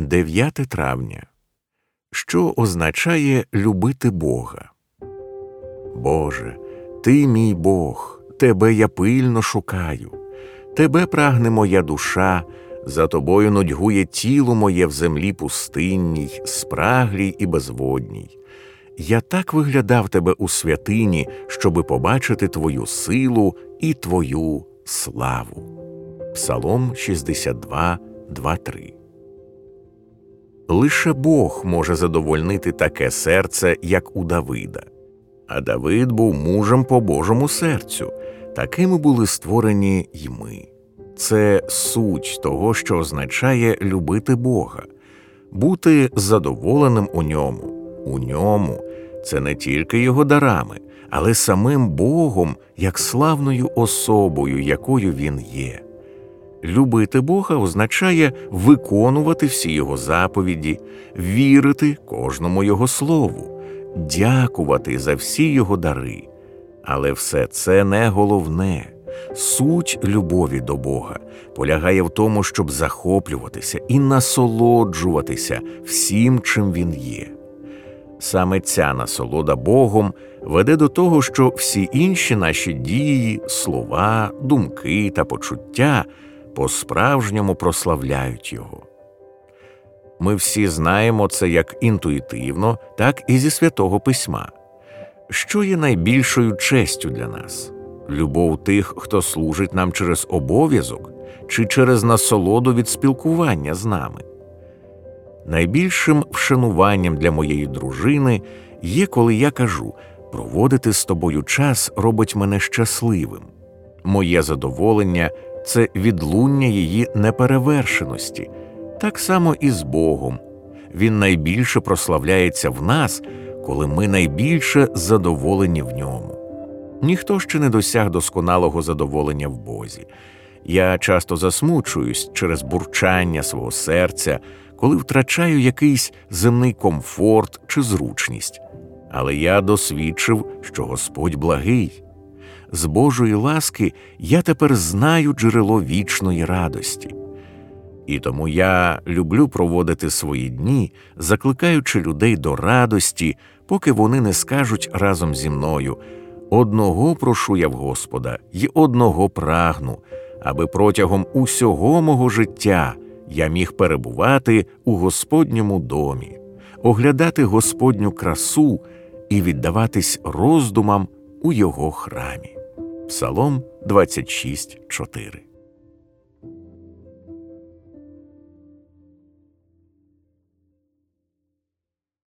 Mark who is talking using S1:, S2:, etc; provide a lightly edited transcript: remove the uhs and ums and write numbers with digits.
S1: 9 травня. Що означає любити Бога? Боже, Ти мій Бог, Тебе я пильно шукаю. Тебе прагне моя душа, за Тобою нудьгує тіло моє в землі пустинній, спраглій і безводній. Я так виглядав Тебе у святині, щоби побачити Твою силу і Твою славу. Псалом 62, 2-3. Лише Бог може задовольнити таке серце, як у Давида. А Давид був мужем по Божому серцю. Такими були створені й ми. Це суть того, що означає любити Бога. Бути задоволеним у Ньому. У Ньому – це не тільки Його дарами, але самим Богом, як славною особою, якою Він є. Любити Бога означає виконувати всі Його заповіді, вірити кожному Його слову, дякувати за всі Його дари. Але все це не головне. Суть любові до Бога полягає в тому, щоб захоплюватися і насолоджуватися всім, чим Він є. Саме ця насолода Богом веде до того, що всі інші наші дії, слова, думки та почуття по-справжньому прославляють Його. Ми всі знаємо це як інтуїтивно, так і зі Святого Письма. Що є найбільшою честю для нас? Любов тих, хто служить нам через обов'язок, чи через насолоду від спілкування з нами? Найбільшим вшануванням для моєї дружини є, коли я кажу: проводити з тобою час робить мене щасливим. Моє задоволення – це відлуння її неперевершеності. Так само і з Богом. Він найбільше прославляється в нас, коли ми найбільше задоволені в Ньому. Ніхто ще не досяг досконалого задоволення в Бозі. Я часто засмучуюсь через бурчання свого серця, коли втрачаю якийсь земний комфорт чи зручність. Але я досвідчив, що Господь благий. З Божої ласки я тепер знаю джерело вічної радості. І тому я люблю проводити свої дні, закликаючи людей до радості, поки вони не скажуть разом зі мною: «Одного прошу я в Господа, й одного прагну, аби протягом усього мого життя я міг перебувати у Господньому домі, оглядати Господню красу і віддаватись роздумам у Його храмі». Псалом 26, 4.